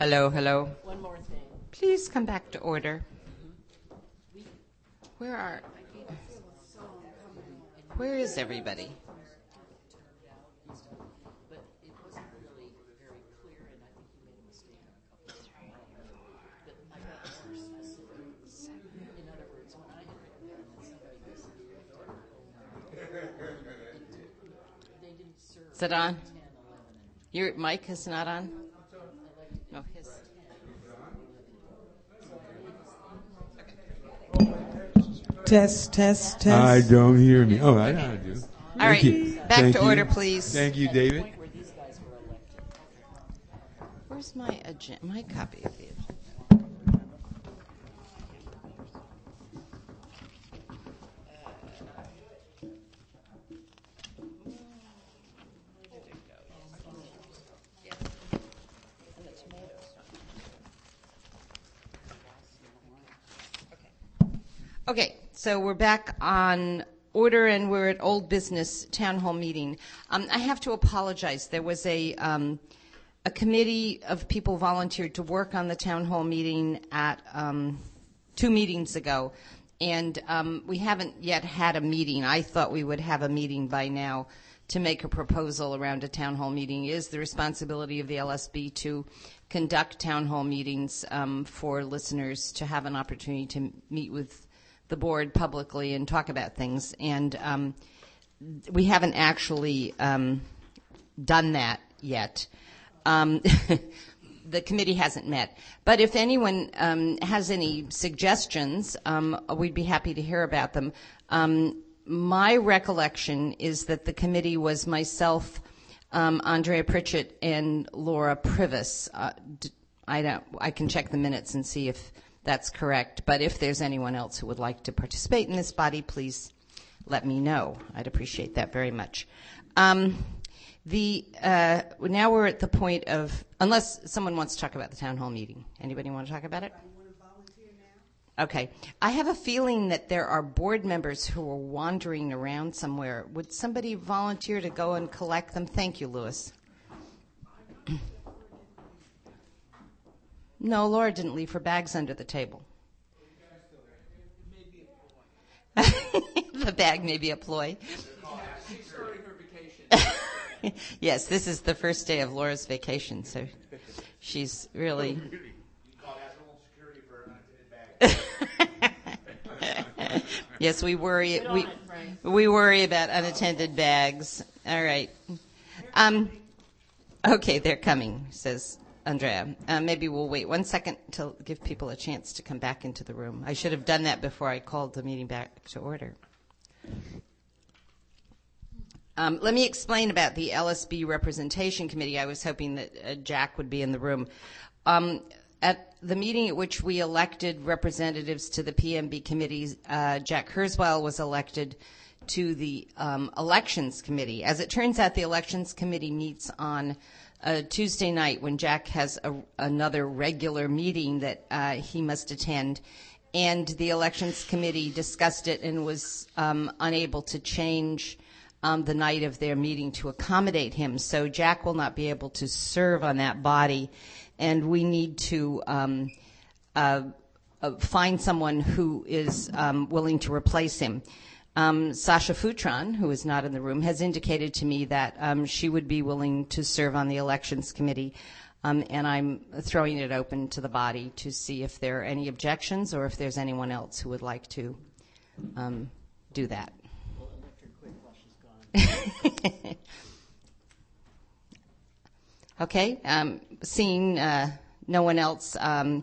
Hello, hello. One more thing. Please come back to order. Where is everybody? But it wasn't really very clear, and I think you made a mistake on a couple of things. But I got more specific. In other words, when I entered there and then somebody disconnected, they didn't serve. Is it on? 10, 11, and Your mic is not on? No, his. Test. I don't hear me. Oh, I know how to do. All right, back Thank to you. order, please. Thank you, David. where these guys were elected. Where's my my copy of the agenda? Okay, so we're back on order, and we're at old business town hall meeting. I have to apologize. There was a committee of people volunteered to work on the town hall meeting at 2 meetings ago, and we haven't yet had a meeting. I thought we would have a meeting by now to make a proposal around a town hall meeting. It is the responsibility of the LSB to conduct town hall meetings for listeners to have an opportunity to meet with the board publicly and talk about things. And we haven't actually done that yet. The committee hasn't met. But if anyone has any suggestions, we'd be happy to hear about them. My recollection is that the committee was myself, Andrea Pritchett, and Laura Privis. I can check the minutes and see if that's correct. But if there's anyone else who would like to participate in this body, please let me know. I'd appreciate that very much. Now we're at the point of, unless someone wants to talk about the town hall meeting. Anybody want to talk about it? Okay. I have a feeling that there are board members who are wandering around somewhere. Would somebody volunteer to go and collect them? Thank you, Louis. No, Laura didn't leave her bags under the table. The bag may be a ploy. She's starting her vacation. Yes, this is the first day of Laura's vacation, so she's really... You call that home security for unattended bags. Yes, we worry about unattended bags. All right. Okay, they're coming, says Andrea. Maybe we'll wait 1 second to give people a chance to come back into the room. I should have done that before I called the meeting back to order. Let me explain about the LSB Representation Committee. I was hoping that Jack would be in the room. At the meeting at which we elected representatives to the PMB committees, Jack Kurzweil was elected to the Elections Committee. As it turns out, the Elections Committee meets on Tuesday night when Jack has another regular meeting that he must attend. And the Elections Committee discussed it and was unable to change the night of their meeting to accommodate him. So Jack will not be able to serve on that body, and we need to find someone who is willing to replace him. Sasha Futron, who is not in the room, has indicated to me that she would be willing to serve on the Elections Committee, and I'm throwing it open to the body to see if there are any objections or if there's anyone else who would like to do that. Well, electric quick flush is gone. Okay, seeing no one else,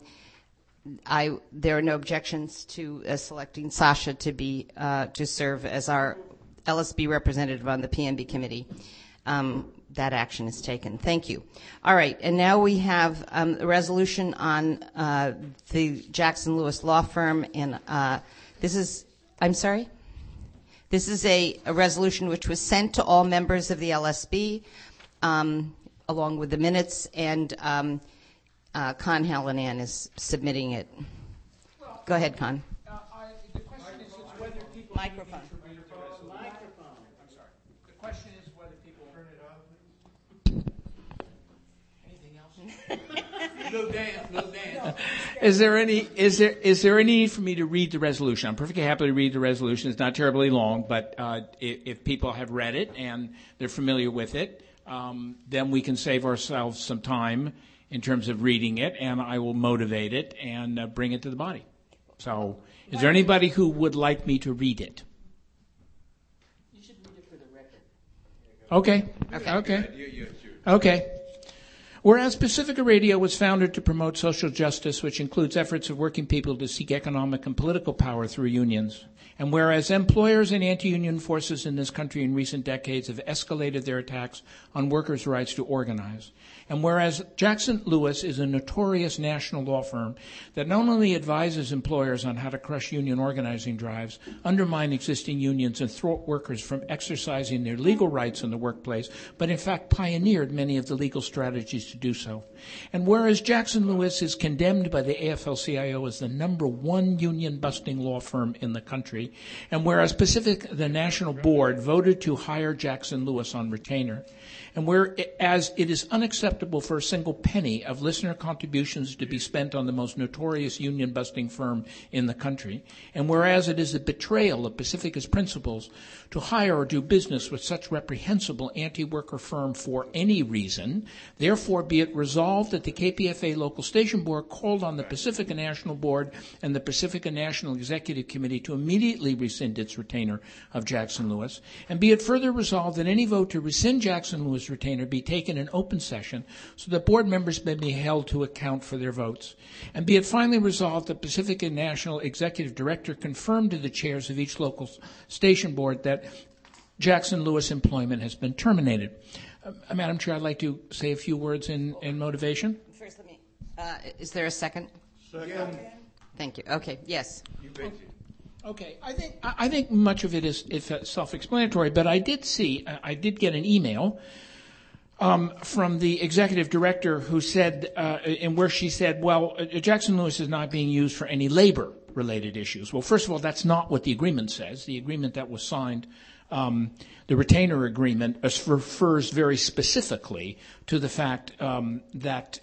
there are no objections to selecting Sasha to be to serve as our LSB representative on the PMB committee. That action is taken. Thank you. All right, and now we have a resolution on the Jackson Lewis Law Firm, and this is, I'm sorry? This is a resolution which was sent to all members of the LSB, along with the minutes, and Con Hallinan is submitting it. Well, Go ahead, Con. The question is whether people Microphone. I'm sorry. The question is whether people turn it off. Anything else? Little dance. Is there any need for me to read the resolution? I'm perfectly happy to read the resolution. It's not terribly long, but if people have read it and they're familiar with it, then we can save ourselves some time in terms of reading it, and I will motivate it and bring it to the body. So, is there anybody who would like me to read it? You should read it for the record. Okay. Whereas Pacifica Radio was founded to promote social justice, which includes efforts of working people to seek economic and political power through unions, and whereas employers and anti-union forces in this country in recent decades have escalated their attacks on workers' rights to organize, and whereas Jackson Lewis is a notorious national law firm that not only advises employers on how to crush union organizing drives, undermine existing unions, and thwart workers from exercising their legal rights in the workplace, but in fact pioneered many of the legal strategies to do so. And whereas Jackson Lewis is condemned by the AFL-CIO as the #1 union-busting law firm in the country, and whereas the National Board voted to hire Jackson Lewis on retainer, and whereas it is unacceptable for a single penny of listener contributions to be spent on the most notorious union-busting firm in the country, and whereas it is a betrayal of Pacifica's principles to hire or do business with such reprehensible anti-worker firm for any reason, therefore be it resolved that the KPFA Local Station Board called on the Pacifica National Board and the Pacifica National Executive Committee to immediately rescind its retainer of Jackson Lewis, and be it further resolved that any vote to rescind Jackson Lewis retainer be taken in open session so that board members may be held to account for their votes. And be it finally resolved that Pacifica National Executive Director confirmed to the chairs of each local station board that Jackson Lewis employment has been terminated. Madam Chair, I'd like to say a few words in motivation. First, let me. Is there a second? Second. Thank you. Okay. Yes. You bet you. Okay, I think much of it is self-explanatory, but I did get an email from the executive director who said, and where she said, well, Jackson Lewis is not being used for any labor-related issues. Well, first of all, that's not what the agreement says. The agreement that was signed, the retainer agreement, refers very specifically to the fact that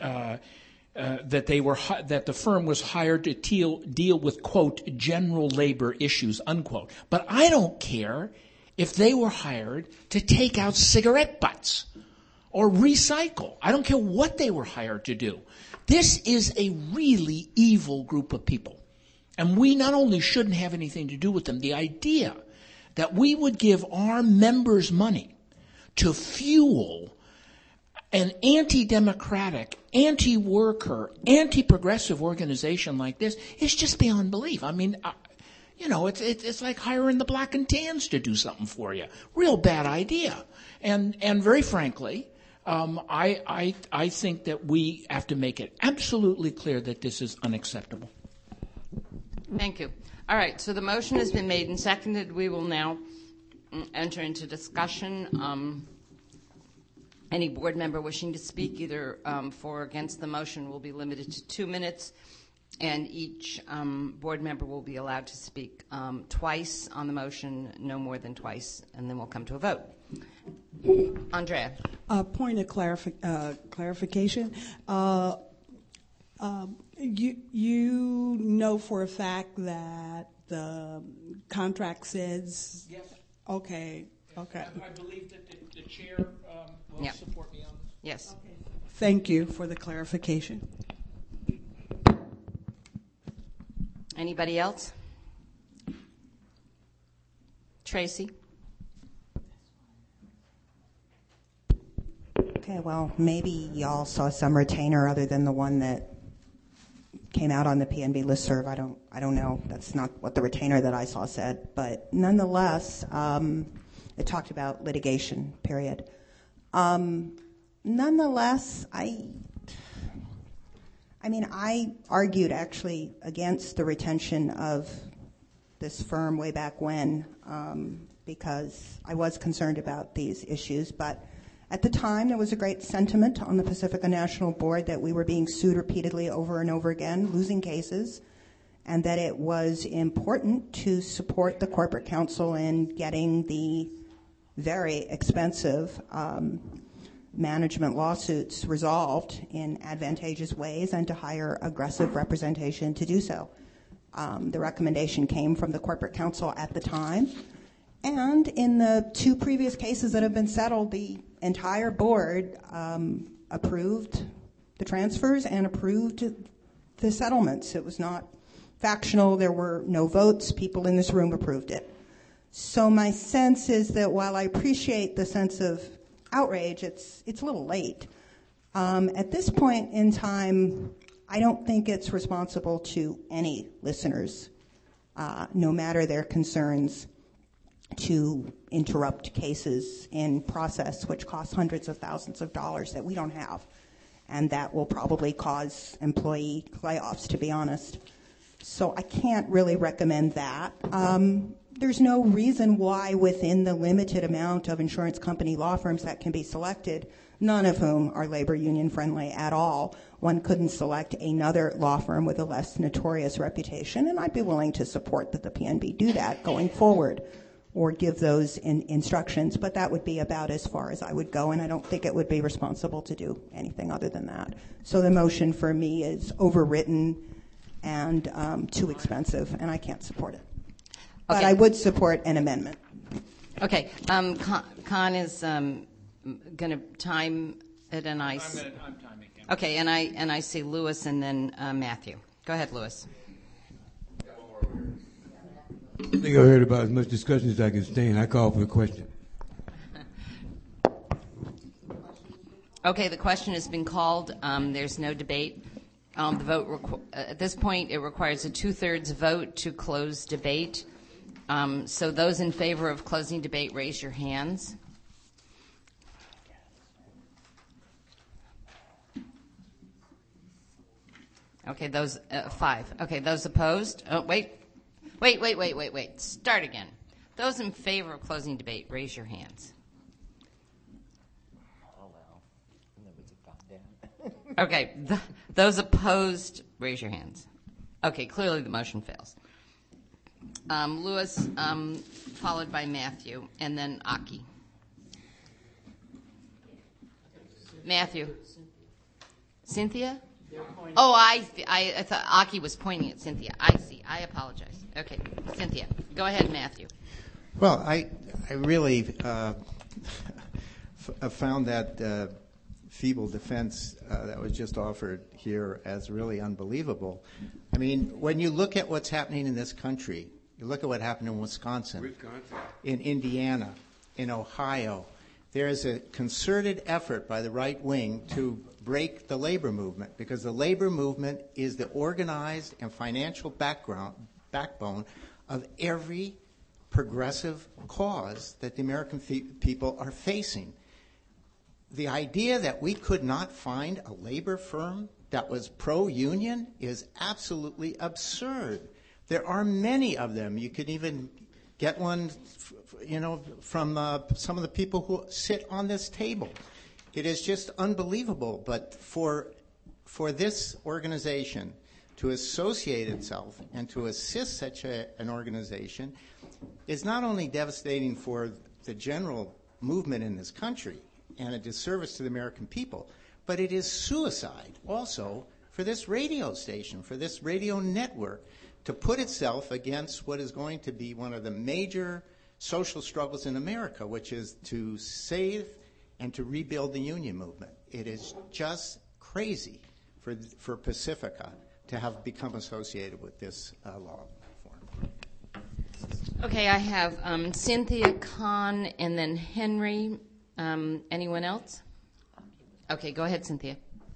the firm was hired to deal with, quote, general labor issues, unquote. But I don't care if they were hired to take out cigarette butts or recycle. I don't care what they were hired to do. This is a really evil group of people. And we not only shouldn't have anything to do with them, the idea that we would give our members money to fuel an anti-democratic, anti-worker, anti-progressive organization like this is just beyond belief. I mean, it's like hiring the black and tans to do something for you. Real bad idea. And very frankly, I think that we have to make it absolutely clear that this is unacceptable. Thank you. All right. So the motion has been made and seconded. We will now enter into discussion. Any board member wishing to speak either for or against the motion will be limited to 2 minutes, and each board member will be allowed to speak twice on the motion, no more than twice, and then we'll come to a vote. Andrea. Point of clarification. You know for a fact that the contract says... Yes. Okay. I believe that the chair will support me on this. Yes. Okay. Thank you for the clarification. Anybody else? Tracy? Okay, well, maybe y'all saw some retainer other than the one that came out on the PNB listserv. I don't know. That's not what the retainer that I saw said. But nonetheless, it talked about litigation, period. Nonetheless, I argued actually against the retention of this firm way back when because I was concerned about these issues. But at the time, there was a great sentiment on the Pacifica National Board that we were being sued repeatedly over and over again, losing cases, and that it was important to support the corporate counsel in getting the very expensive management lawsuits resolved in advantageous ways and to hire aggressive representation to do so. The recommendation came from the corporate counsel at the time, and in the 2 previous cases that have been settled, the entire board approved the transfers and approved the settlements. It was not factional. There were no votes. People in this room approved it. So my sense is that while I appreciate the sense of outrage, it's a little late. At this point in time, I don't think it's responsible to any listeners, no matter their concerns, to interrupt cases in process which costs hundreds of thousands of dollars that we don't have. And that will probably cause employee layoffs, to be honest. So I can't really recommend that. There's no reason why within the limited amount of insurance company law firms that can be selected, none of whom are labor union friendly at all, one couldn't select another law firm with a less notorious reputation. And I'd be willing to support that the PNB do that going forward, or give those instructions, but that would be about as far as I would go, and I don't think it would be responsible to do anything other than that. So the motion for me is overwritten and too expensive, and I can't support it. But I would support an amendment. Okay. Con is going to time it, and I'm timing him. Okay, and I see Lewis and then Matthew. Go ahead, Lewis. I think I heard about as much discussion as I can stand. I call for the question. Okay, the question has been called. There's no debate. The vote at this point, it requires a 2/3 vote to close debate. So those in favor of closing debate, raise your hands. Okay, those 5. Okay, those opposed? Oh, wait. Start again. Those in favor of closing debate, raise your hands. Oh, well. And then we could calm down. Okay, those opposed, raise your hands. Okay, clearly the motion fails. Lewis, followed by Matthew, and then Aki. Matthew. Cynthia? Oh, I thought Aki was pointing at Cynthia. I see. I apologize. Okay, Cynthia. Go ahead, Matthew. Well, I really found that feeble defense that was just offered here as really unbelievable. I mean, when you look at what's happening in this country, you look at what happened in Wisconsin, in Indiana, in Ohio, there is a concerted effort by the right wing to break the labor movement, because the labor movement is the organized and financial backbone of every progressive cause that the American people are facing. The idea that we could not find a labor firm that was pro-union is absolutely absurd. There are many of them. You could even get one, from some of the people who sit on this table. It is just unbelievable. But for this organization to associate itself and to assist such an organization is not only devastating for the general movement in this country and a disservice to the American people, but it is suicide also for this radio station, for this radio network, to put itself against what is going to be one of the major social struggles in America, which is to save and to rebuild the union movement. It is just crazy for Pacifica to have become associated with this law reform. Okay, I have Cynthia, Con, and then Henry. Anyone else? Okay, go ahead, Cynthia.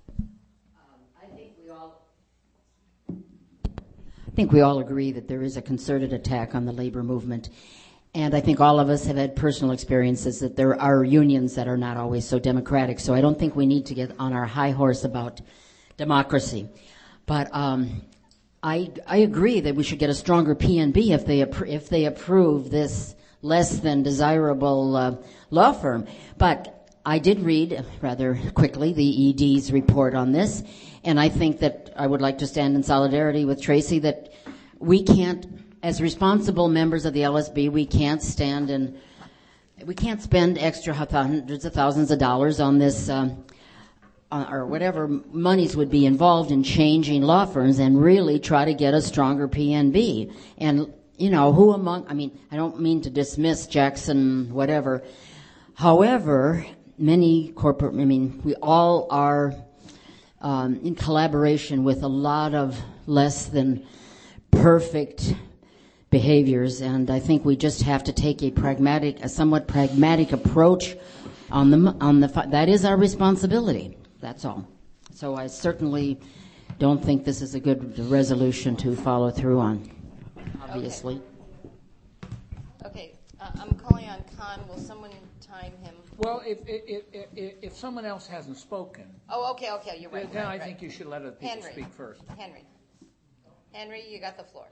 I think we all agree that there is a concerted attack on the labor movement. And I think all of us have had personal experiences that there are unions that are not always so democratic. So I don't think we need to get on our high horse about democracy. But I agree that we should get a stronger PNB if they approve this less than desirable law firm. But I did read rather quickly the ED's report on this, and I think that I would like to stand in solidarity with Tracy that we can't, as responsible members of the LSB, we can't stand we can't spend extra hundreds of thousands of dollars on this, or whatever monies would be involved in changing law firms, and really try to get a stronger PNB. And, I don't mean to dismiss Jackson, whatever. However, we all are in collaboration with a lot of less than perfect behaviors, and I think we just have to take a somewhat pragmatic approach on that is our responsibility. That's all. So I certainly don't think this is a good resolution to follow through on, obviously. Okay, I'm calling on Khan. Will someone time him? Well, if someone else hasn't spoken. Oh, okay, you're right. Then I think you should let other people speak first. Henry, you got the floor.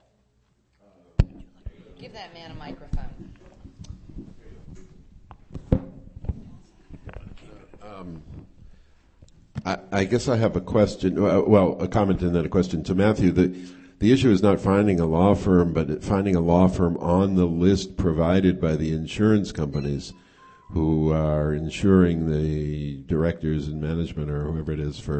Give that man a microphone. I guess I have a question, a comment and then a question to Matthew. The issue is not finding a law firm, but finding a law firm on the list provided by the insurance companies who are insuring the directors and management or whoever it is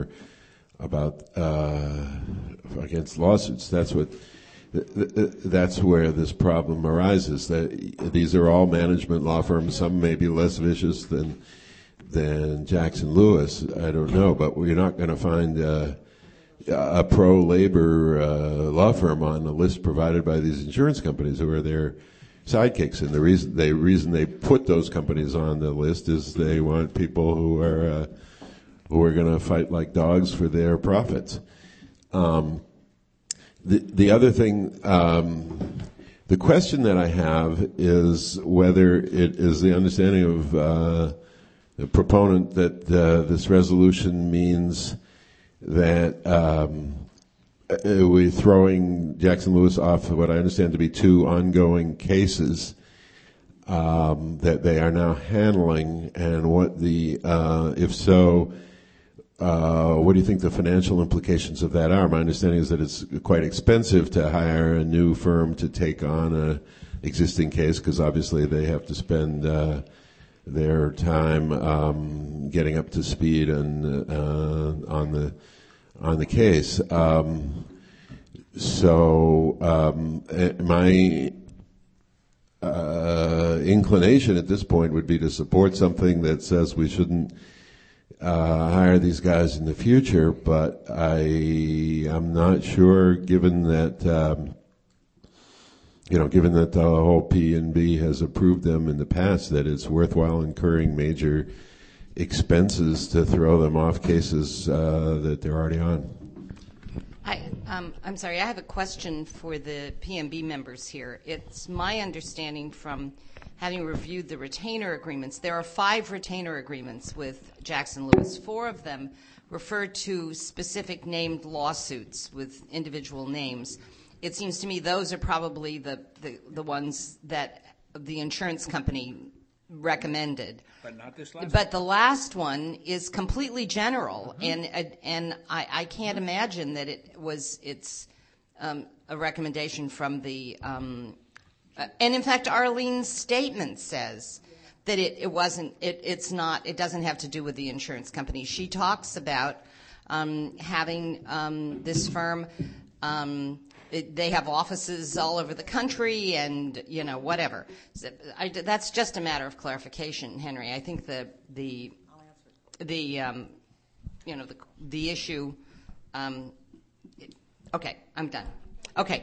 against lawsuits. That's where this problem arises. That these are all management law firms. Some may be less vicious than Jackson Lewis. I don't know, but we're not going to find a pro-labor law firm on the list provided by these insurance companies who are their sidekicks. And the reason they put those companies on the list is they want people who are going to fight like dogs for their profits. The other thing, the question that I have is whether it is the understanding of the proponent that this resolution means that we're throwing Jackson Lewis off what I understand to be 2 ongoing cases that they are now handling, and what if so, what do you think the financial implications of that are? My understanding is that it's quite expensive to hire a new firm to take on an existing case, because obviously they have to spend their time getting up to speed and on the case. My inclination at this point would be to support something that says we shouldn't hire these guys in the future, but I'm not sure, given that the whole P&B has approved them in the past, that it's worthwhile incurring major expenses to throw them off cases that they're already on. I'm sorry, I have a question for the P&B members here. It's my understanding from having reviewed the retainer agreements, there are 5 retainer agreements with Jackson Lewis. 4 of them refer to specific named lawsuits with individual names. It seems to me those are probably the ones that the insurance company recommended. But not this last one. But the last one is completely general, and I can't imagine that it's a recommendation from the and in fact Arlene's statement says that it doesn't have to do with the insurance company. She talks about having this firm. They have offices all over the country, and whatever. That's just a matter of clarification, Henry. I think the issue. Okay, I'm done. Okay,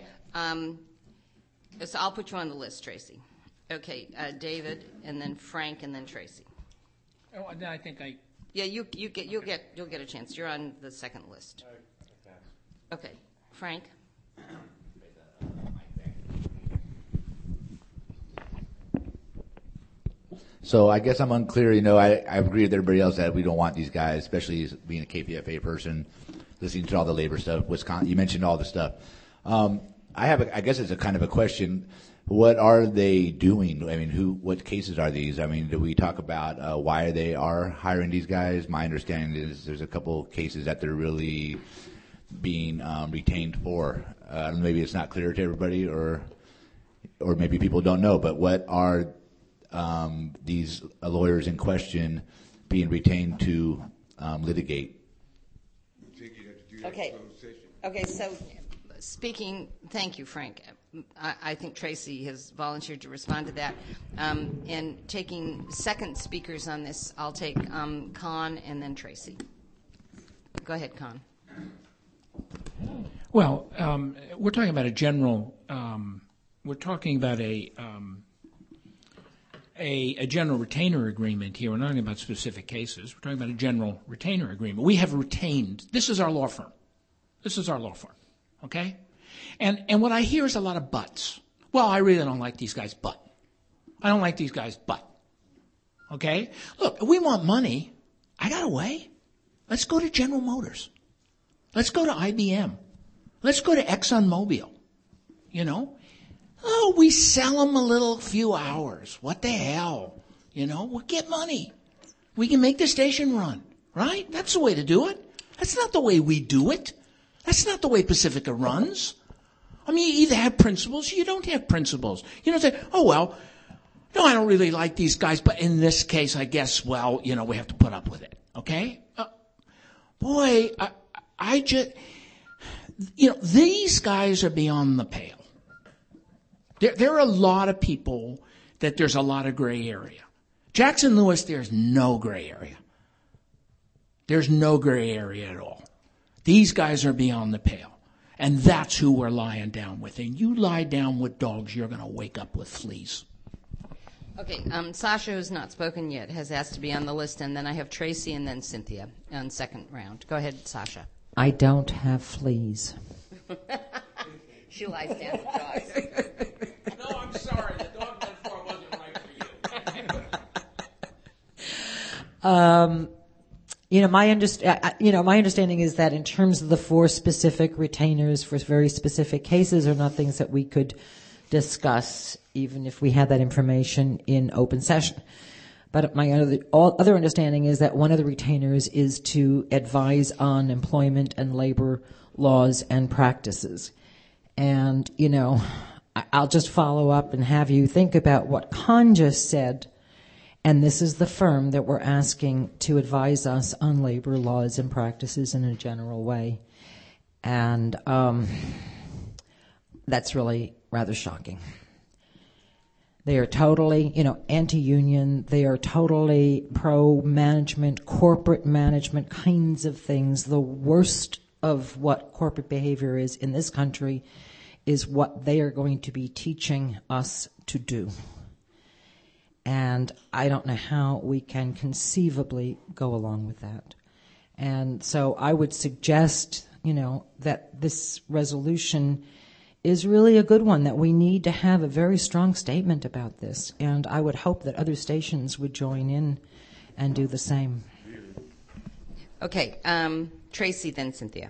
so I'll put you on the list, Tracy. Okay, David, and then Frank, and then Tracy. Oh, I think I. Yeah, you'll get a chance. You're on the second list. Okay, Frank. So I guess I'm unclear. I agree with everybody else that we don't want these guys, especially being a KPFA person, listening to all the labor stuff. Wisconsin, you mentioned all the stuff. I guess it's a kind of a question. What are they doing? I mean, what cases are these? I mean, do we talk about why they are hiring these guys? My understanding is there's a couple cases that they're really being retained for. Maybe it's not clear to everybody, or maybe people don't know. But what are these lawyers in question being retained to litigate. Okay. Okay, so thank you, Frank. I think Tracy has volunteered to respond to that. And taking second speakers on this, I'll take Con and then Tracy. Go ahead, Con. Well, we're talking about a general. We're talking about a general retainer agreement here. We're not talking about specific cases. We're talking about a general retainer agreement. We have retained. This is our law firm. Okay? And what I hear is a lot of buts. Well, I really don't like these guys, but. I don't like these guys, but. Okay? Look, if we want money, I got a way. Let's go to General Motors. Let's go to IBM. Let's go to ExxonMobil. Oh, we sell them a little few hours. What the hell? We'll get money. We can make the station run, right? That's the way to do it. That's not the way we do it. That's not the way Pacifica runs. I mean, you either have principles or you don't have principles. You don't say, oh, well, no, I don't really like these guys, but in this case, I guess, well, we have to put up with it, okay? Boy, I just, these guys are beyond the pale. There are a lot of people that there's a lot of gray area. Jackson Lewis, there's no gray area. There's no gray area at all. These guys are beyond the pale. And that's who we're lying down with. And you lie down with dogs, you're going to wake up with fleas. Okay, Sasha, who's not spoken yet, has asked to be on the list, and then I have Tracy and then Cynthia on second round. Go ahead, Sasha. I don't have fleas. She lies down with dogs. No, I'm sorry. The dog metaphor wasn't right for you. My understanding is that in terms of the 4 specific retainers for very specific cases are not things that we could discuss, even if we had that information in open session. But my other understanding is that one of the retainers is to advise on employment and labor laws and practices. And, I'll just follow up and have you think about what Con just said. And this is the firm that we're asking to advise us on labor laws and practices in a general way. And that's really rather shocking. They are totally, anti-union. They are totally pro-management, corporate management kinds of things. The worst of what corporate behavior is in this country is what they are going to be teaching us to do. And I don't know how we can conceivably go along with that. And so I would suggest, that this resolution is really a good one, that we need to have a very strong statement about this. And I would hope that other stations would join in and do the same. Okay, Tracy, then Cynthia.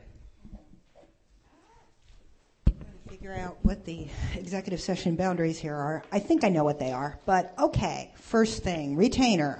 Figure out what the executive session boundaries here are. I think I know what they are, but okay. First thing, retainer.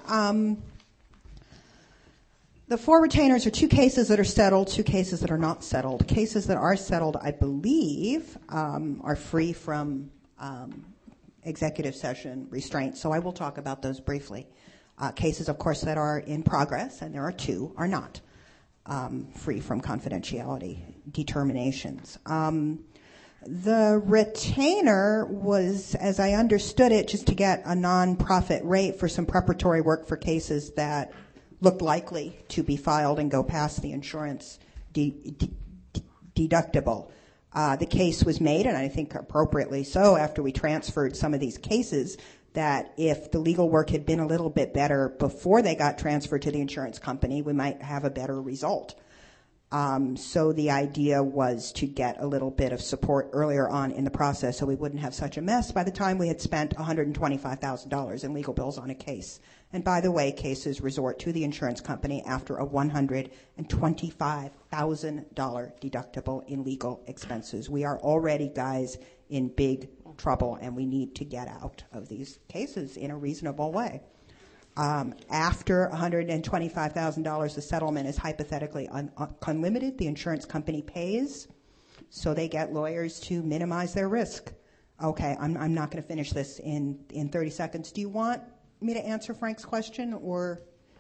The 4 retainers are 2 cases that are settled, 2 cases that are not settled. Cases that are settled, I believe, are free from executive session restraint, so I will talk about those briefly. Cases, of course, that are in progress, and there are 2, are not free from confidentiality determinations. The retainer was, as I understood it, just to get a non-profit rate for some preparatory work for cases that looked likely to be filed and go past the insurance deductible. The case was made, and I think appropriately so, after we transferred some of these cases, that if the legal work had been a little bit better before they got transferred to the insurance company, we might have a better result. So the idea was to get a little bit of support earlier on in the process so we wouldn't have such a mess by the time we had spent $125,000 in legal bills on a case. And by the way, cases resort to the insurance company after a $125,000 deductible in legal expenses. We are already, guys, in big trouble, and we need to get out of these cases in a reasonable way. After $125,000, the settlement is hypothetically unlimited. The insurance company pays, so they get lawyers to minimize their risk. Okay, I'm not going to finish this in 30 seconds. Do you want me to answer Frank's question or?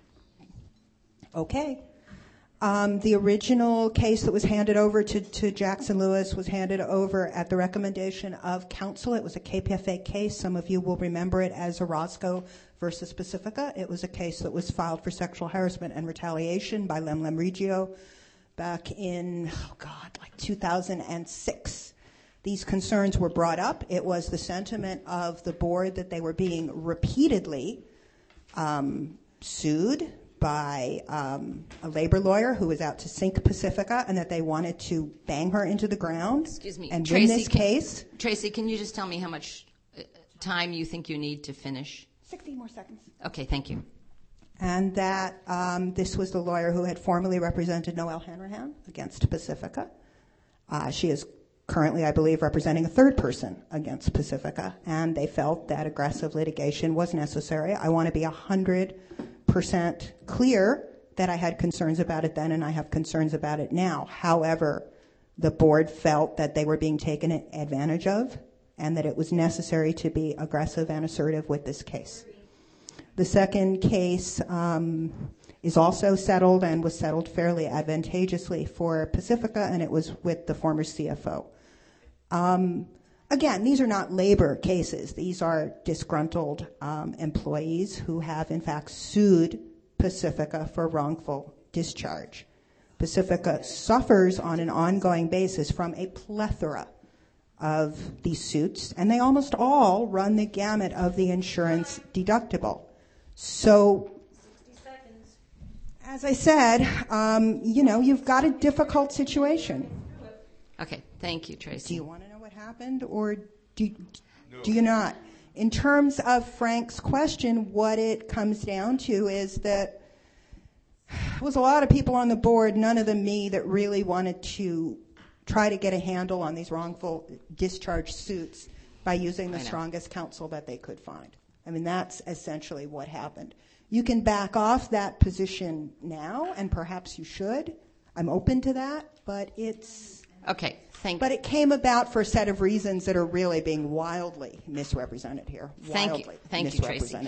Okay. The original case that was handed over to Jackson Lewis was handed over at the recommendation of counsel. It was a KPFA case. Some of you will remember it as Orozco versus Pacifica. It was a case that was filed for sexual harassment and retaliation by Lem Reggio back in, 2006. These concerns were brought up. It was the sentiment of the board that they were being repeatedly sued by a labor lawyer who was out to sink Pacifica, and that they wanted to bang her into the ground. Excuse me, and Tracy, win this case. Tracy, can you just tell me how much time you think you need to finish? 16 more seconds. Okay, thank you. And that this was the lawyer who had formerly represented Noelle Hanrahan against Pacifica. She is currently, I believe, representing a third person against Pacifica, and they felt that aggressive litigation was necessary. I want to be 100% clear that I had concerns about it then, and I have concerns about it now. However, the board felt that they were being taken advantage of and that it was necessary to be aggressive and assertive with this case. The second case is also settled and was settled fairly advantageously for Pacifica, and it was with the former CFO. Again, these are not labor cases. These are disgruntled employees who have, in fact, sued Pacifica for wrongful discharge. Pacifica suffers on an ongoing basis from a plethora of these suits, and they almost all run the gamut of the insurance deductible. So, as I said, you've got a difficult situation. Okay, thank you, Tracy. Do you want to know what happened, or do you not? In terms of Frank's question, what it comes down to is that there was a lot of people on the board, none of them me, that really wanted to try to get a handle on these wrongful discharge suits by using the strongest counsel that they could find. I mean, that's essentially what happened. You can back off that position now, and perhaps you should. I'm open to that, but it's... Okay, thank you. But it came about for a set of reasons that are really being wildly misrepresented here. Thank you, Tracy.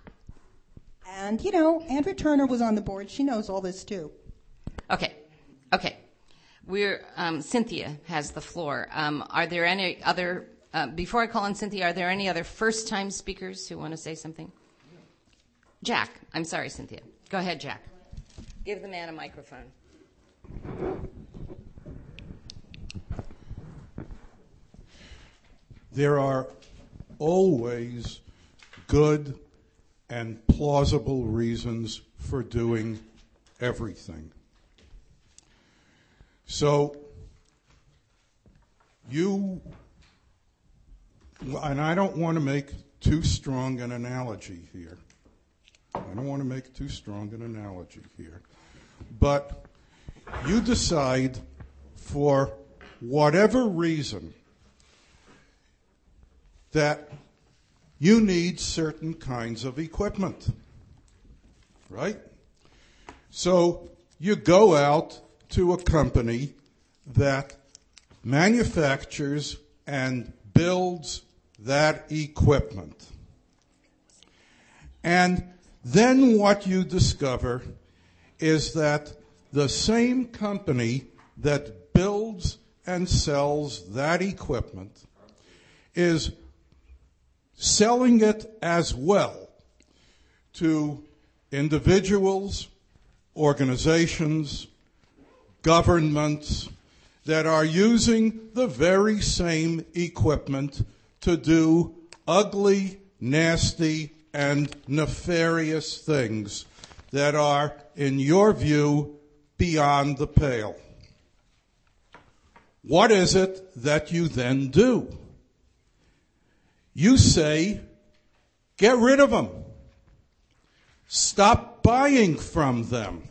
And, Andrea Turner was on the board. She knows all this, too. Okay. Cynthia has the floor. Are there any other... before I call on Cynthia, are there any other first-time speakers who want to say something? Jack. I'm sorry, Cynthia. Go ahead, Jack. Give the man a microphone. There are always good and plausible reasons for doing everything. So and I don't want to make too strong an analogy here. But you decide, for whatever reason, that you need certain kinds of equipment, right? So you go out to a company that manufactures and builds that equipment. And then what you discover is that the same company that builds and sells that equipment is selling it as well to individuals, organizations, governments that are using the very same equipment to do ugly, nasty, and nefarious things that are, in your view, beyond the pale. What is it that you then do? You say, get rid of them. Stop buying from them.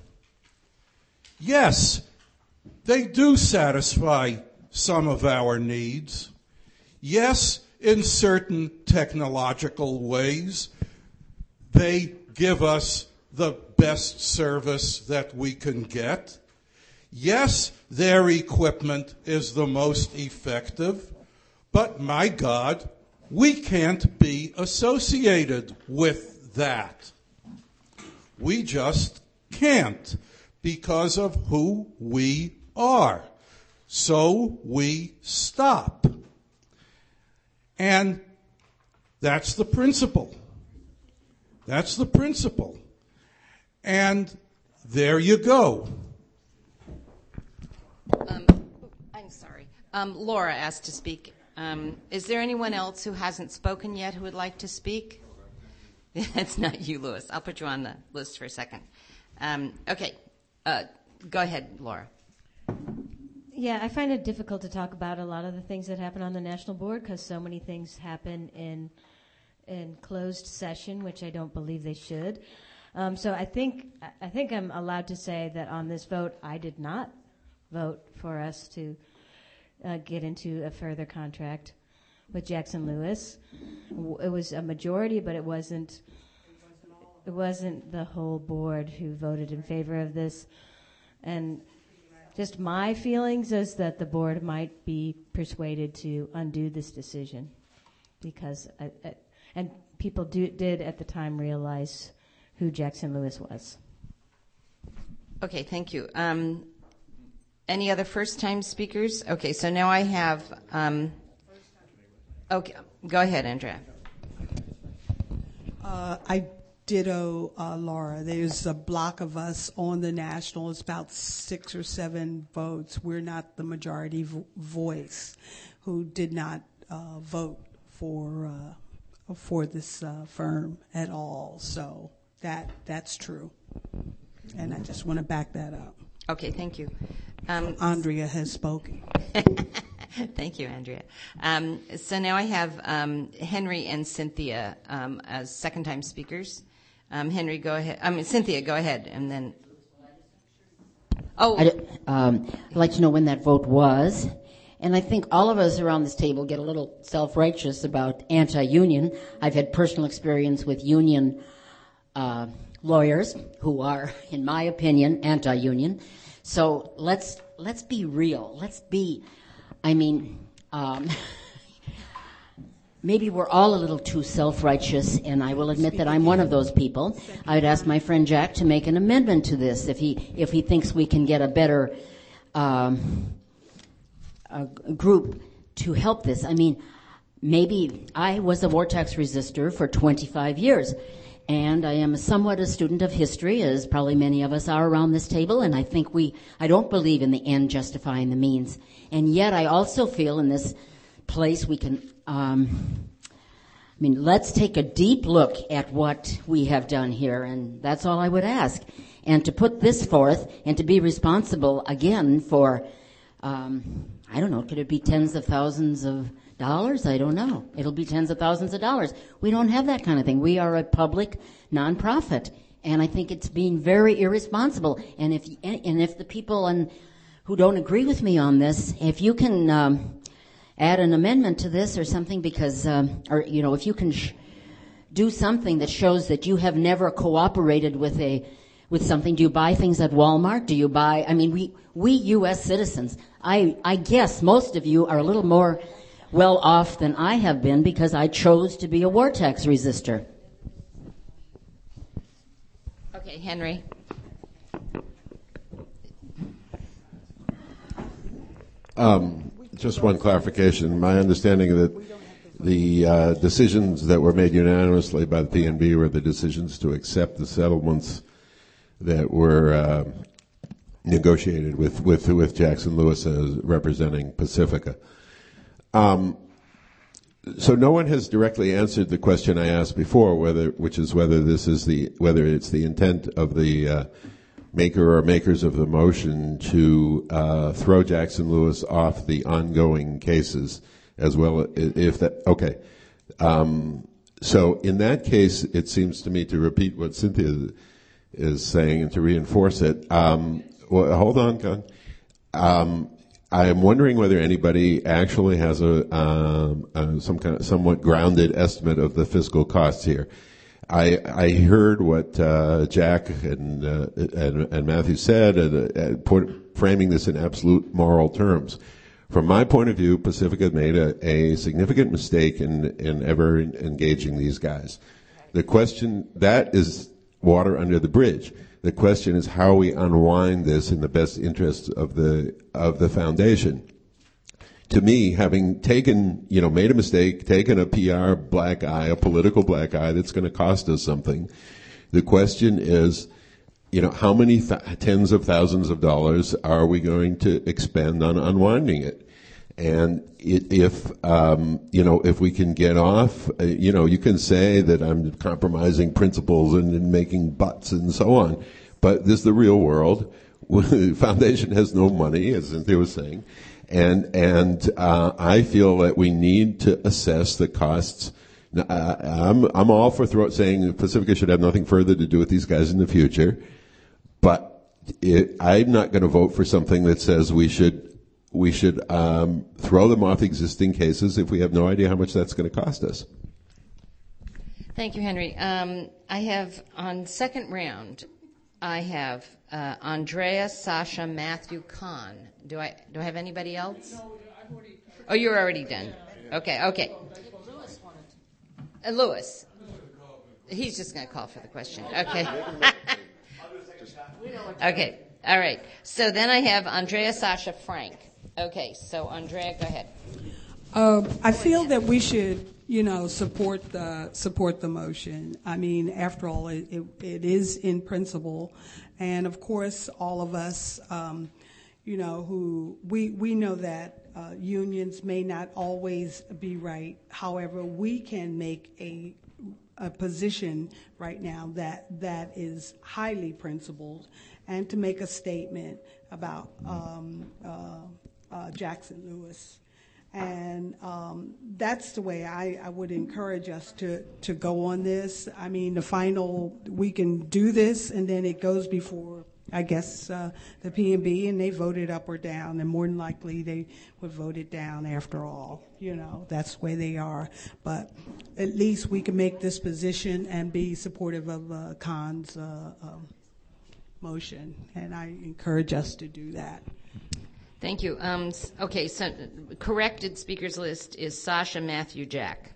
Yes, they do satisfy some of our needs. Yes, in certain technological ways, they give us the best service that we can get. Yes, their equipment is the most effective, But my God, we can't be associated with that. We just can't because of who we are. So we stop. And that's the principle. That's the principle. And there you go. I'm sorry. Laura asked to speak. Is there anyone else who hasn't spoken yet who would like to speak? It's not you, Louis. I'll put you on the list for a second. Okay. Go ahead, Laura. Yeah, I find it difficult to talk about a lot of the things that happen on the national board because so many things happen in closed session, which I don't believe they should. So I think I'm allowed to say that on this vote, I did not vote for us to get into a further contract with Jackson Lewis. It was a majority, but it wasn't the whole board who voted in favor of this. And just my feelings is that the board might be persuaded to undo this decision because and people did at the time realize who Jackson Lewis was. Okay, thank you. Any other first-time speakers? Okay, so now I have. Okay, go ahead, Andrea. I ditto Laura. There's a block of us on the national. It's about 6 or 7 votes. We're not the majority voice who did not vote for this firm at all. So that's true, and I just want to back that up. Okay, thank you. Andrea has spoken. Thank you, Andrea. So now I have Henry and Cynthia as second-time speakers. Henry, go ahead. Cynthia, go ahead, and then. I'd like to know when that vote was. And I think all of us around this table get a little self-righteous about anti-union. I've had personal experience with union lawyers who are, in my opinion, anti-union. So let's be real. Maybe we're all a little too self-righteous, and I will admit that I'm one of those people. I'd ask my friend Jack to make an amendment to this if he thinks we can get a better group to help this. Maybe I was a vortex resistor for 25 years, and I am somewhat a student of history, as probably many of us are around this table, and I don't believe in the end justifying the means. And yet I also feel in this place we can, let's take a deep look at what we have done here, and that's all I would ask. And to put this forth and to be responsible again for, I don't know, could it be tens of thousands of dollars? I don't know. It'll be tens of thousands of dollars. We don't have that kind of thing. We are a public nonprofit, and I think it's being very irresponsible. And if the people who don't agree with me on this, if you can add an amendment to this or something, because if you can do something that shows that you have never cooperated with something. Do you buy things at Walmart? Do you buy? We U.S. citizens. I guess most of you are a little more well off than I have been because I chose to be a vortex resistor. Okay, Henry. Just one clarification. My understanding that the decisions that were made unanimously by the PNB were the decisions to accept the settlements that were negotiated with Jackson Lewis as representing Pacifica. So no one has directly answered the question I asked before, whether it's the intent of the maker or makers of the motion to throw Jackson Lewis off the ongoing cases as well. If that okay, so in that case, it seems to me, to repeat what Cynthia is saying and to reinforce it. Well, hold on, Con. I am wondering whether anybody actually has some kind of somewhat grounded estimate of the fiscal costs here. I heard what Jack and Matthew said, framing this in absolute moral terms. From my point of view, Pacifica made a significant mistake in ever engaging these guys. The question, that is water under the bridge. The question is how we unwind this in the best interests of the foundation. To me, having taken, made a mistake, taken a PR black eye, a political black eye that's going to cost us something, the question is, how many tens of thousands of dollars are we going to expend on unwinding it? And if we can get off, you can say that I'm compromising principles and making butts and so on, but this is the real world. The foundation has no money, as Cynthia was saying, and I feel that we need to assess the costs. I'm all for saying Pacifica should have nothing further to do with these guys in the future, but I'm not going to vote for something that says we should throw them off existing cases if we have no idea how much that's going to cost us. Thank you, Henry. I have on second round, I have Andrea, Sasha, Matthew, Khan. Do I have anybody else? No, I've already. Oh, you're already done. Okay. Lewis wanted to. Lewis. He's just going to call for the question. Okay. Okay. All right. So then I have Andrea, Sasha, Frank. Okay. So Andrea, go ahead. I feel that we should, support the motion. I mean, after all, it is in principle, and of course, all of us, who we know that unions may not always be right. However, we can make a position right now that is highly principled, and to make a statement about Jackson Lewis. And that's the way I would encourage us to go on this. I mean, we can do this, and then it goes before, I guess, the P&B, and they vote it up or down, and more than likely they would vote it down after all. That's the way they are. But at least we can make this position and be supportive of Khan's motion, and I encourage us to do that. Thank you. Okay, so corrected speakers list is Sasha, Matthew, Jack.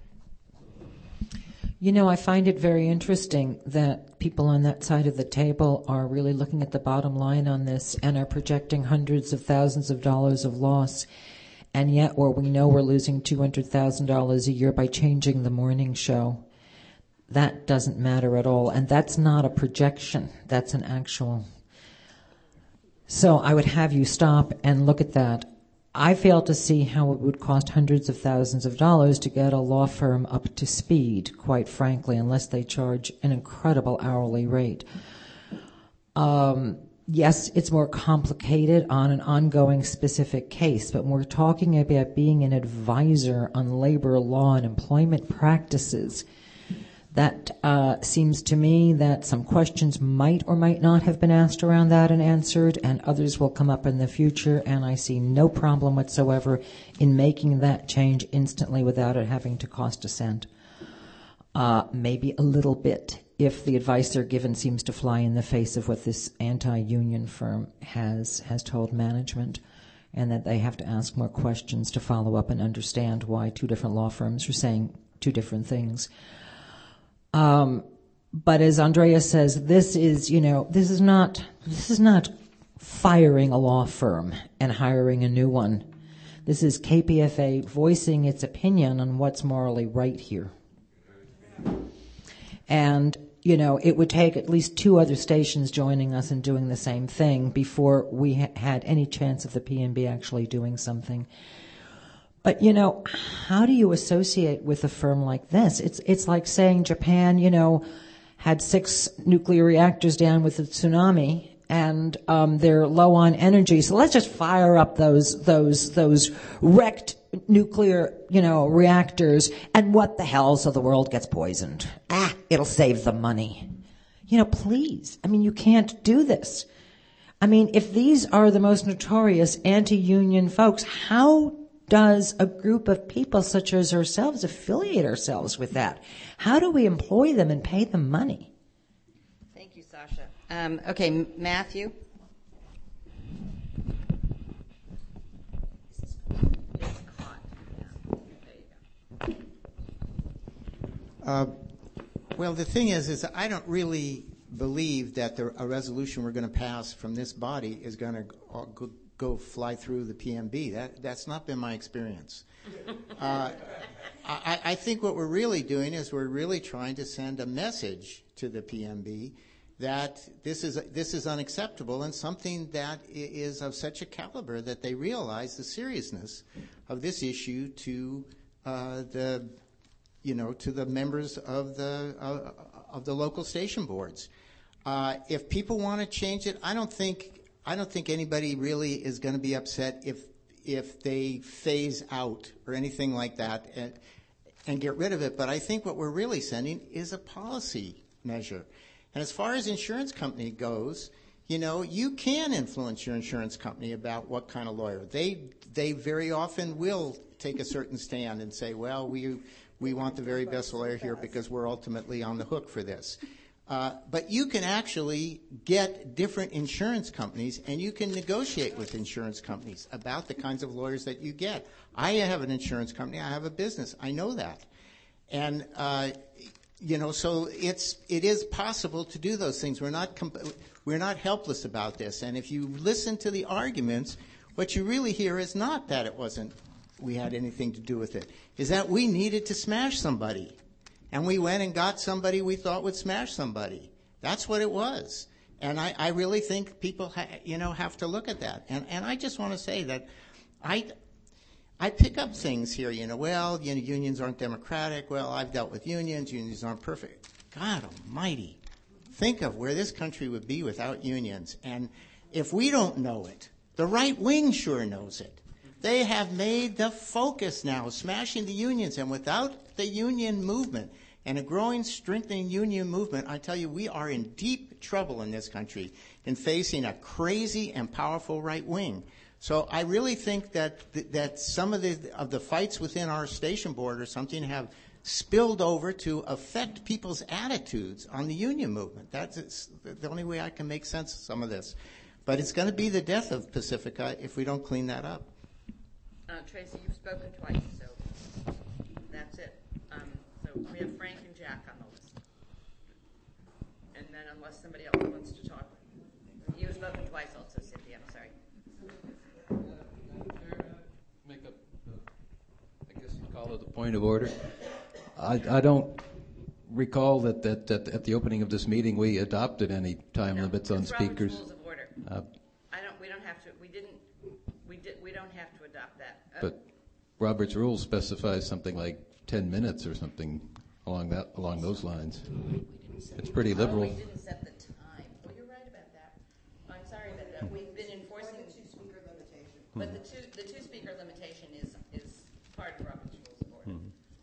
I find it very interesting that people on that side of the table are really looking at the bottom line on this and are projecting hundreds of thousands of dollars of loss, and yet where we know we're losing $200,000 a year by changing the morning show. That doesn't matter at all, and that's not a projection. That's an actual. So I would have you stop and look at that. I fail to see how it would cost hundreds of thousands of dollars to get a law firm up to speed, quite frankly, unless they charge an incredible hourly rate. Yes, it's more complicated on an ongoing specific case, but when we're talking about being an advisor on labor law and employment practices, that seems to me that some questions might or might not have been asked around that and answered, and others will come up in the future, and I see no problem whatsoever in making that change instantly without it having to cost a cent. Maybe a little bit if the advice they're given seems to fly in the face of what this anti-union firm has told management, and that they have to ask more questions to follow up and understand why two different law firms are saying two different things. But as Andrea says, this is not firing a law firm and hiring a new one. This is KPFA voicing its opinion on what's morally right here. And, it would take at least two other stations joining us and doing the same thing before we had any chance of the P&B actually doing something. But, how do you associate with a firm like this? It's like saying Japan, had 6 nuclear reactors down with the tsunami, and they're low on energy. So let's just fire up those wrecked nuclear, reactors, and what the hell, so the world gets poisoned. It'll save the money. Please. You can't do this. If these are the most notorious anti-union folks, how does a group of people such as ourselves affiliate ourselves with that? How do we employ them and pay them money? Thank you, Sasha. Okay, Matthew. Well, the thing is I don't really believe that a resolution we're going to pass from this body is going to go fly through the PMB. That's not been my experience. I think what we're really doing is we're really trying to send a message to the PMB that this is unacceptable and something that is of such a caliber that they realize the seriousness of this issue to the members of the local station boards. If people want to change it, I don't think anybody really is going to be upset if they phase out or anything like that and get rid of it. But I think what we're really sending is a policy measure. And as far as insurance company goes, you can influence your insurance company about what kind of lawyer. They very often will take a certain stand and say, well, we want the very best lawyer here because we're ultimately on the hook for this. But you can actually get different insurance companies, and you can negotiate with insurance companies about the kinds of lawyers that you get. I have an insurance company. I have a business. I know that. And, so it is possible to do those things. We're not helpless about this. And if you listen to the arguments, what you really hear is not that we had anything to do with it, is that we needed to smash somebody. And we went and got somebody we thought would smash somebody. That's what it was. And I really think people have to look at that. And I just want to say that I pick up things here, unions aren't democratic. Well, I've dealt with unions. Unions aren't perfect. God almighty. Think of where this country would be without unions. And if we don't know it, the right wing sure knows it. They have made the focus now, smashing the unions. And without the union movement and a growing, strengthening union movement, I tell you, we are in deep trouble in this country in facing a crazy and powerful right wing. So I really think that some of the fights within our station board or something have spilled over to affect people's attitudes on the union movement. That's the only way I can make sense of some of this. But it's going to be the death of Pacifica if we don't clean that up. Tracy, you've spoken twice, so that's it. So we have Frank and Jack on the list. And then unless somebody else wants to talk. You've spoken twice also, Cynthia. I'm sorry. Make up, I guess you'd call it a point of order. I don't recall that at the opening of this meeting we adopted any time limits on speakers. Rules of order. We don't have to. We don't have to adopt that. But Robert's rules specifies something like 10 minutes or something along those lines. It's pretty liberal. We didn't set the time. Well, you're right about that. I'm sorry about that. We've been enforcing the two-speaker limitation. But the two-speaker limitation is part of Robert's rules of order.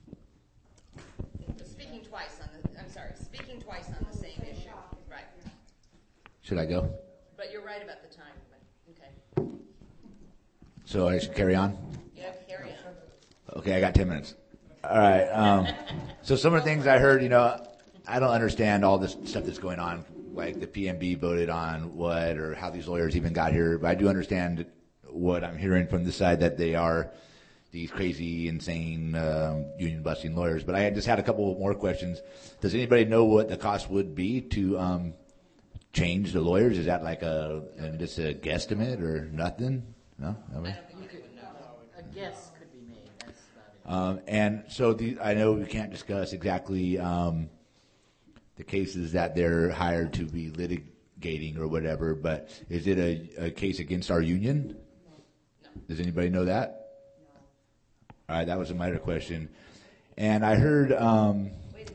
Speaking twice on the same issue. Right. Should I go? But you're right about the time. Okay. So I should carry on? Yeah, carry on. Okay, I got 10 minutes. All right. So some of the things I heard, I don't understand all this stuff that's going on, like the PMB voted on what or how these lawyers even got here. But I do understand what I'm hearing from the side that they are these crazy, insane, union-busting lawyers. But I just had a couple more questions. Does anybody know what the cost would be to change the lawyers? Is that like just a guesstimate or nothing? No? I don't think you would know. A guess could be made. That's about it. And so I know we can't discuss exactly the cases that they're hired to be litigating or whatever, but is it a case against our union? No. Does anybody know that? All right, that was a minor question. And I heard... Wait a minute.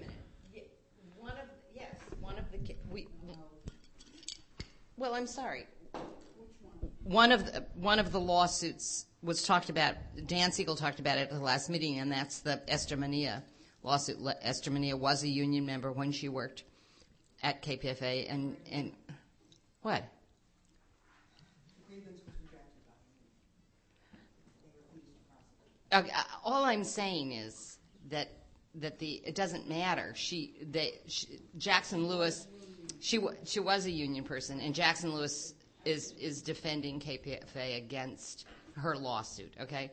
Well, I'm sorry. One of the lawsuits was talked about. Dan Siegel talked about it at the last meeting, and that's the Esther Mania lawsuit. Esther Mania was a union member when she worked at KPFA, and what? All I'm saying is that it doesn't matter. Jackson Lewis, she was a union person, and Jackson Lewis is defending KPFA against her lawsuit. Okay,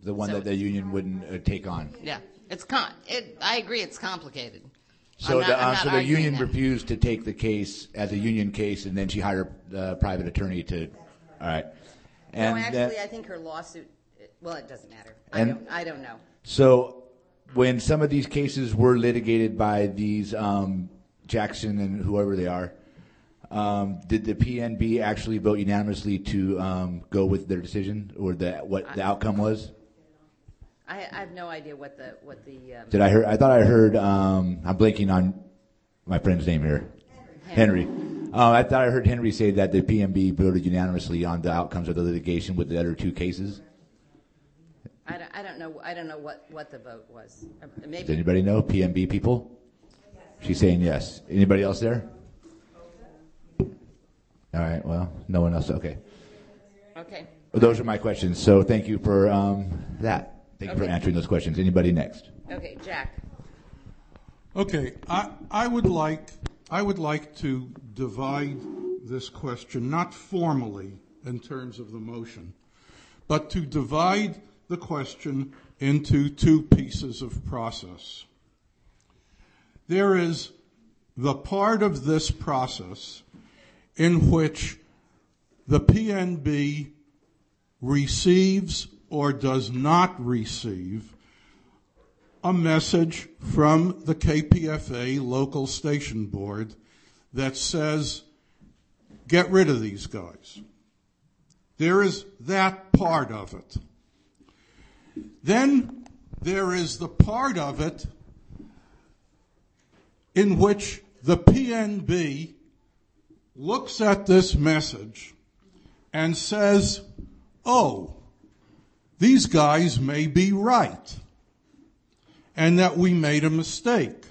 the one So- that the union wouldn't take on. Yeah, I agree, it's complicated. So I'm not the arguing union that. refused to take the case as a union case, and then she hired a private attorney to. All right. And No, actually, I think her lawsuit. Well, it doesn't matter. I don't know. So, when some of these cases were litigated by these Jackson and whoever they are, did the PNB actually vote unanimously to go with their decision, or what the outcome was? I have no idea what the. Did I hear? I thought I heard. I'm blanking on my friend's name here. Henry. I thought I heard Henry say that the PNB voted unanimously on the outcomes of the litigation with the other two cases. I don't know. I don't know what the vote was. Maybe. Does anybody know? PNB people? She's saying yes. Anybody else there? All right. Well, no one else. Okay. Okay. Well, those are my questions. So thank you for that. Thank you for answering those questions. Anybody next? Okay, Jack. Okay, I would like to divide this question, not formally in terms of the motion, but to divide the question into two pieces of process. There is the part of this process in which the PNB receives or does not receive a message from the KPFA local station board that says, get rid of these guys. There is that part of it. Then there is the part of it in which the PNB looks at this message and says, oh, these guys may be right, and that we made a mistake.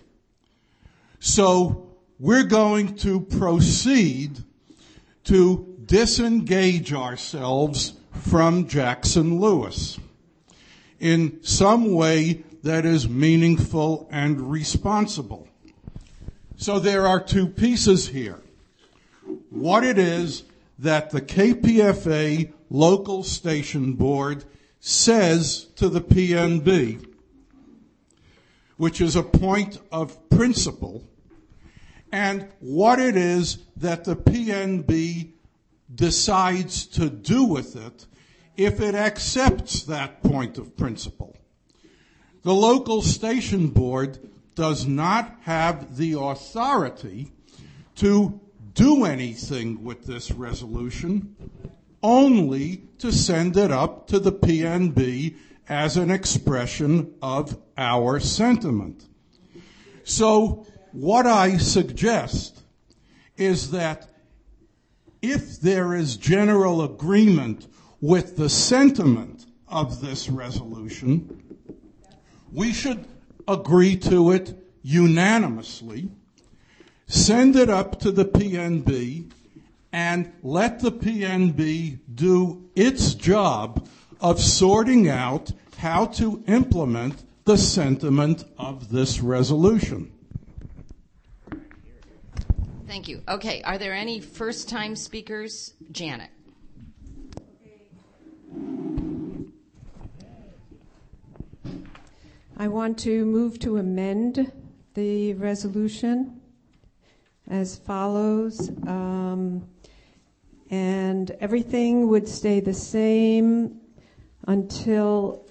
So we're going to proceed to disengage ourselves from Jackson Lewis in some way that is meaningful and responsible. So there are two pieces here. What it is that the KPFA local station board says to the PNB, which is a point of principle, and what it is that the PNB decides to do with it if it accepts that point of principle. The local station board does not have the authority to do anything with this resolution, only to send it up to the PNB as an expression of our sentiment. So what I suggest is that if there is general agreement with the sentiment of this resolution, we should agree to it unanimously, send it up to the PNB, and let the PNB do its job of sorting out how to implement the sentiment of this resolution. Thank you. Okay, are there any first-time speakers? Janet. I want to move to amend the resolution as follows. And everything would stay the same until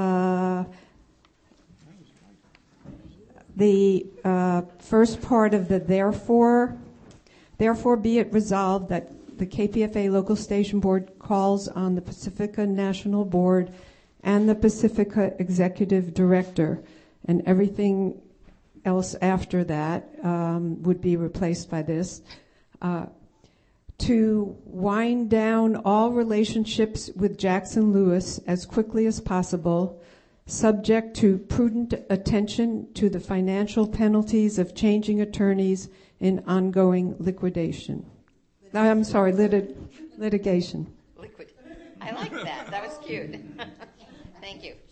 the first part of the therefore be it resolved that the KPFA local station board calls on the Pacifica National Board and the Pacifica Executive Director, and everything else after that would be replaced by this, to wind down all relationships with Jackson Lewis as quickly as possible, subject to prudent attention to the financial penalties of changing attorneys in ongoing liquidation. I'm sorry, litigation. I like that. That was cute. Thank you.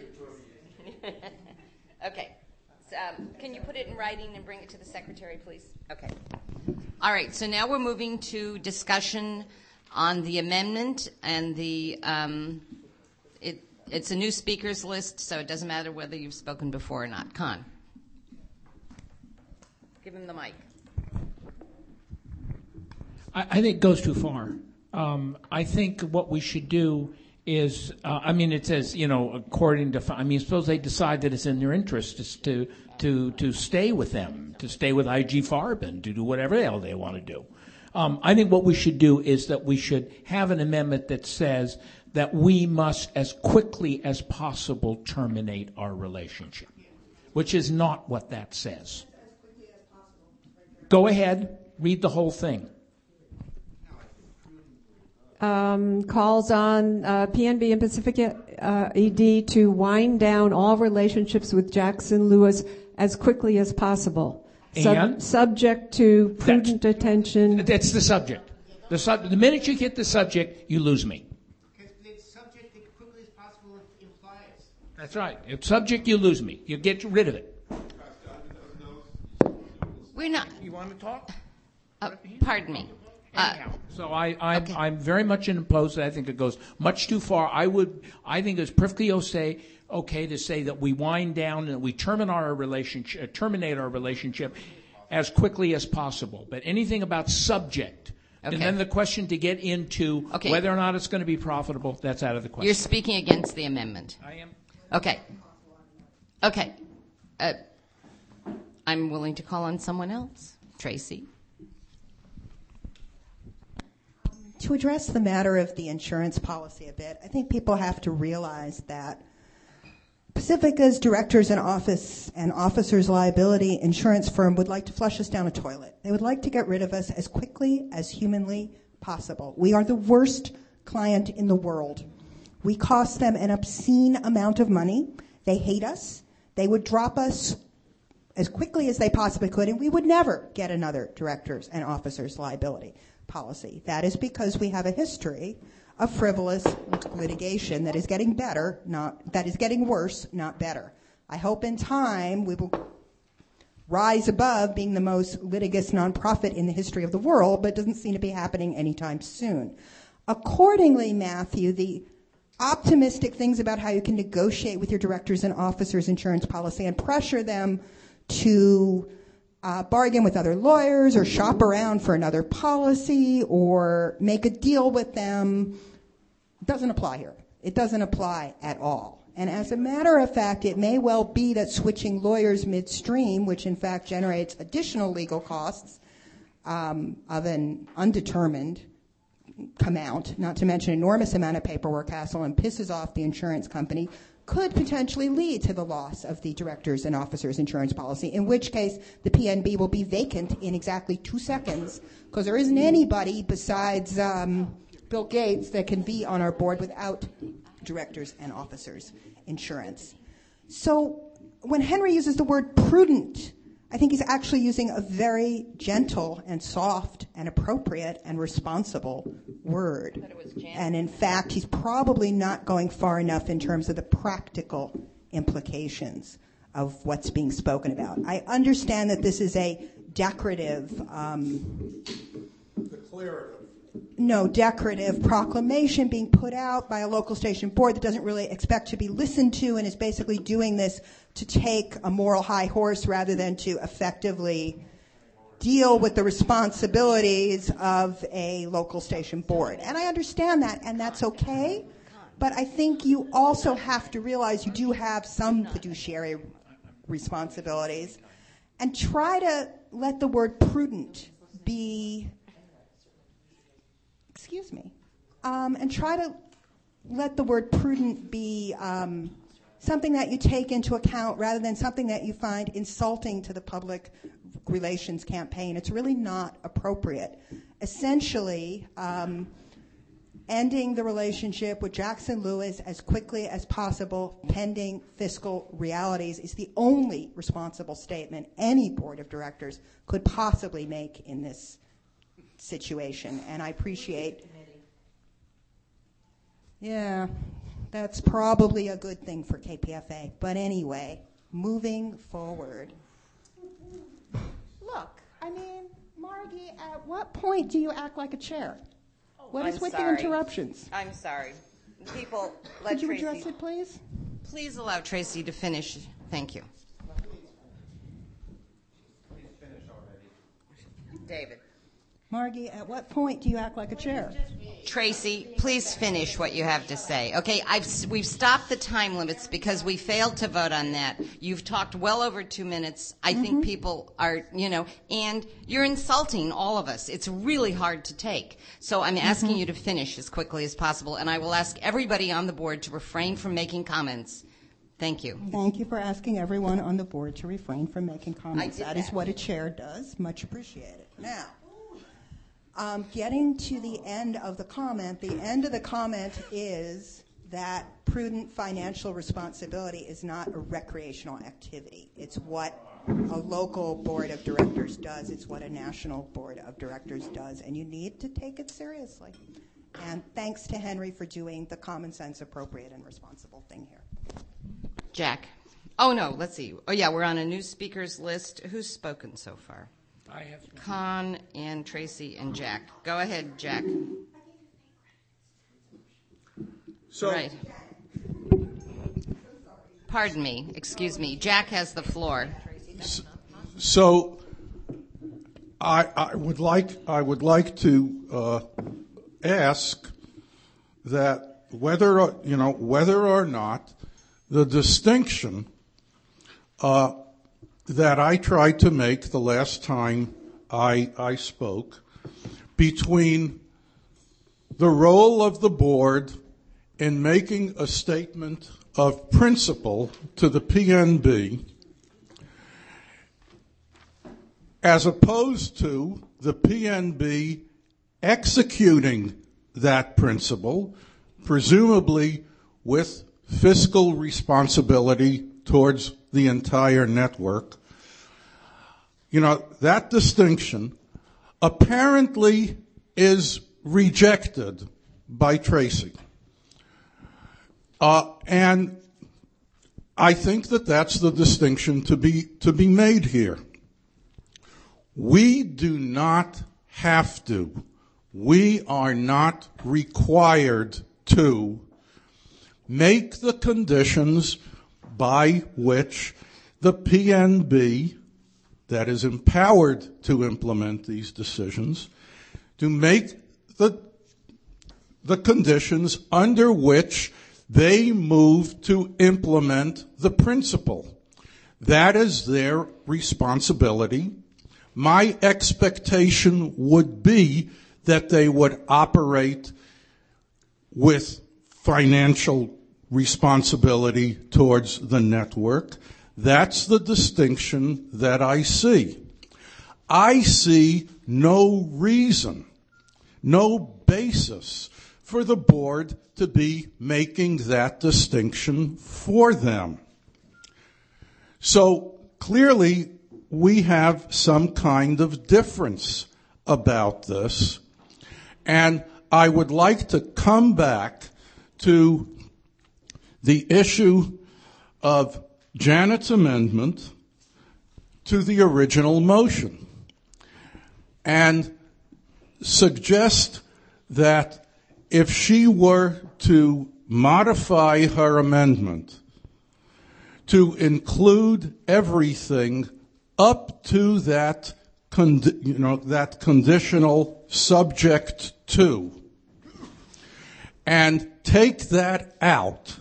Okay. So, can you put it in writing and bring it to the secretary, please? Okay. All right. So now we're moving to discussion on the amendment and the It's a new speakers list, so it doesn't matter whether you've spoken before or not. Con. Give him the mic. I think it goes too far. I think what we should do is, it says, according to, suppose they decide that it's in their interest to stay with them, to stay with IG Farben, and to do whatever the hell they want to do. I think what we should do is that we should have an amendment that says that we must, as quickly as possible, terminate our relationship, which is not what that says. Go ahead, read the whole thing. Calls on PNB and Pacifica ED to wind down all relationships with Jackson Lewis as quickly as possible. Subject to prudent attention. That's the subject. The minute you hit the subject, you lose me. Because the subject as quickly as possible implies. That's right. If subject, you lose me. You get rid of it. We're not. You want to talk? Pardon me. Anyhow, so I'm very much opposed. I think it goes much too far. I think it's perfectly okay to say that we wind down and we terminate our relationship as quickly as possible. But anything about subject, and then the question to get into whether or not it's going to be profitable, that's out of the question. You're speaking against the amendment. I am. Okay. I'm willing to call on someone else. Tracy. To address the matter of the insurance policy a bit, I think people have to realize that Pacifica's directors and officers liability insurance firm would like to flush us down a toilet. They would like to get rid of us as quickly as humanly possible. We are the worst client in the world. We cost them an obscene amount of money. They hate us. They would drop us as quickly as they possibly could, and we would never get another directors and officers liability policy. That is because we have a history of frivolous litigation that is getting worse, not better. I hope in time we will rise above being the most litigious nonprofit in the history of the world, but it doesn't seem to be happening anytime soon. Accordingly, Matthew, the optimistic things about how you can negotiate with your directors and officers insurance policy and pressure them to bargain with other lawyers or shop around for another policy or make a deal with them doesn't apply here. It doesn't apply at all. And as a matter of fact, it may well be that switching lawyers midstream, which in fact generates additional legal costs of an undetermined amount, not to mention enormous amount of paperwork hassle, and pisses off the insurance company, could potentially lead to the loss of the directors and officers insurance policy, in which case the PNB will be vacant in exactly 2 seconds because there isn't anybody besides Bill Gates that can be on our board without directors and officers insurance. So when Henry uses the word prudent, I think he's actually using a very gentle and soft and appropriate and responsible word. And in fact, he's probably not going far enough in terms of the practical implications of what's being spoken about. I understand that this is a decorative proclamation being put out by a local station board that doesn't really expect to be listened to and is basically doing this to take a moral high horse rather than to effectively deal with the responsibilities of a local station board. And I understand that, and that's okay. But I think you also have to realize you do have some fiduciary responsibilities and try to let the word prudent be something that you take into account rather than something that you find insulting to the public relations campaign. It's really not appropriate. Essentially, ending the relationship with Jackson Lewis as quickly as possible, pending fiscal realities, is the only responsible statement any board of directors could possibly make in this situation. And I appreciate... Yeah, that's probably a good thing for KPFA. But anyway, moving forward. Look, I mean, Margie, at what point do you act like a chair? What is with the interruptions? I'm sorry. People, let Could you Tracy address it, please? Please allow Tracy to finish. Thank you. David. Margie, at what point do you act like a chair? Tracy, please finish what you have to say. Okay, we've stopped the time limits because we failed to vote on that. You've talked well over 2 minutes. I think people are, and you're insulting all of us. It's really hard to take. So I'm asking you to finish as quickly as possible, and I will ask everybody on the board to refrain from making comments. Thank you. Thank you for asking everyone on the board to refrain from making comments. That is what a chair does. Much appreciated. Now, getting to the end of the comment is that prudent financial responsibility is not a recreational activity. It's what a local board of directors does. It's what a national board of directors does, and you need to take it seriously. And thanks to Henry for doing the common sense, appropriate, and responsible thing here. Jack. Oh, no, let's see. Oh, yeah, we're on a new speakers list. Who's spoken so far? I have. Con and Tracy and Jack. Go ahead, Jack. Right. Pardon me. Excuse me. Jack has the floor. So I would like to ask that whether or not the distinction that I tried to make the last time I spoke between the role of the board in making a statement of principle to the PNB as opposed to the PNB executing that principle, presumably with fiscal responsibility towards the entire network. That distinction apparently is rejected by Tracy. And I think that that's the distinction to be made here. We do not have to. We are not required to make the conditions by which the PNB, that is empowered to implement these decisions, to make the conditions under which they move to implement the principle. That is their responsibility. My expectation would be that they would operate with financial responsibility towards the network. That's the distinction that I see. I see no reason, no basis for the board to be making that distinction for them. So clearly we have some kind of difference about this, and I would like to come back to the issue of Janet's amendment to the original motion and suggest that if she were to modify her amendment to include everything up to that conditional subject to, and take that out,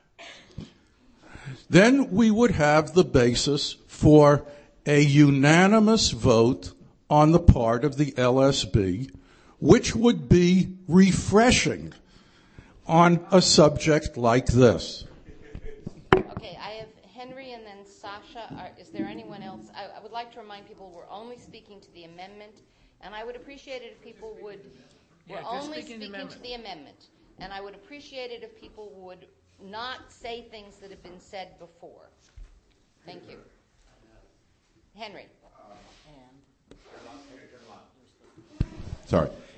then we would have the basis for a unanimous vote on the part of the LSB, which would be refreshing on a subject like this. Okay, I have Henry and then Sasha. Is there anyone else? I would like to remind people we're only speaking to the amendment, and I would appreciate it if people would. We're only speaking to the amendment, and I would appreciate it if people would not say things that have been said before. Thank you. Henry. Sorry.